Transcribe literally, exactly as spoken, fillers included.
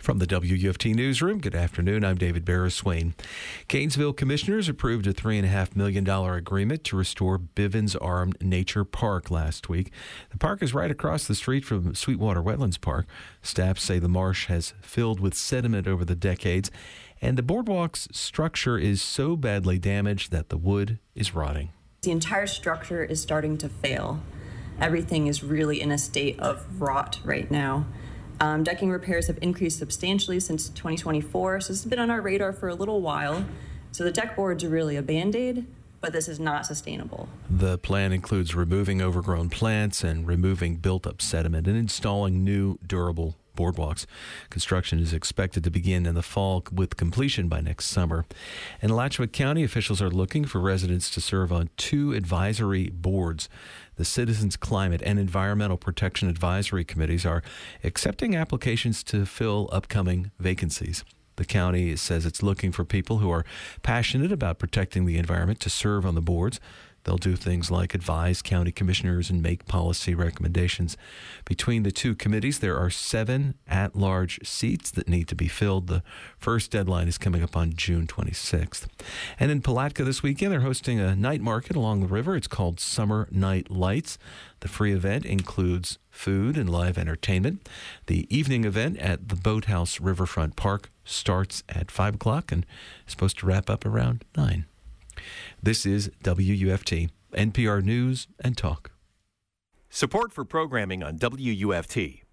From the W U F T Newsroom, good afternoon. I'm David Barris-Swain. Gainesville commissioners approved a three point five million dollars agreement to restore Bivens Arm Nature Park last week. The park is right across the street from Sweetwater Wetlands Park. Staff say the marsh has filled with sediment over the decades, and the boardwalk's structure is so badly damaged that the wood is rotting. The entire structure is starting to fail. Everything is really in a state of rot right now. Um, decking repairs have increased substantially since twenty twenty-four, so this has been on our radar for a little while. So the deck boards are really a Band-Aid, but this is not sustainable. The plan includes removing overgrown plants and removing built-up sediment and installing new, durable boardwalks. Construction is expected to begin in the fall with completion by next summer. In Alachua County, officials are looking for residents to serve on two advisory boards. The Citizens Climate and Environmental Protection Advisory Committees are accepting applications to fill upcoming vacancies. The county says it's looking for people who are passionate about protecting the environment to serve on the boards. They'll do things like advise county commissioners and make policy recommendations. Between the two committees, there are seven at-large seats that need to be filled. The first deadline is coming up on June twenty-sixth. And in Palatka this weekend, they're hosting a night market along the river. It's called Summer Night Lights. The free event includes food and live entertainment. The evening event at the Boathouse Riverfront Park starts at five o'clock and is supposed to wrap up around nine. This is W U F T, N P R News and Talk. Support for programming on W U F T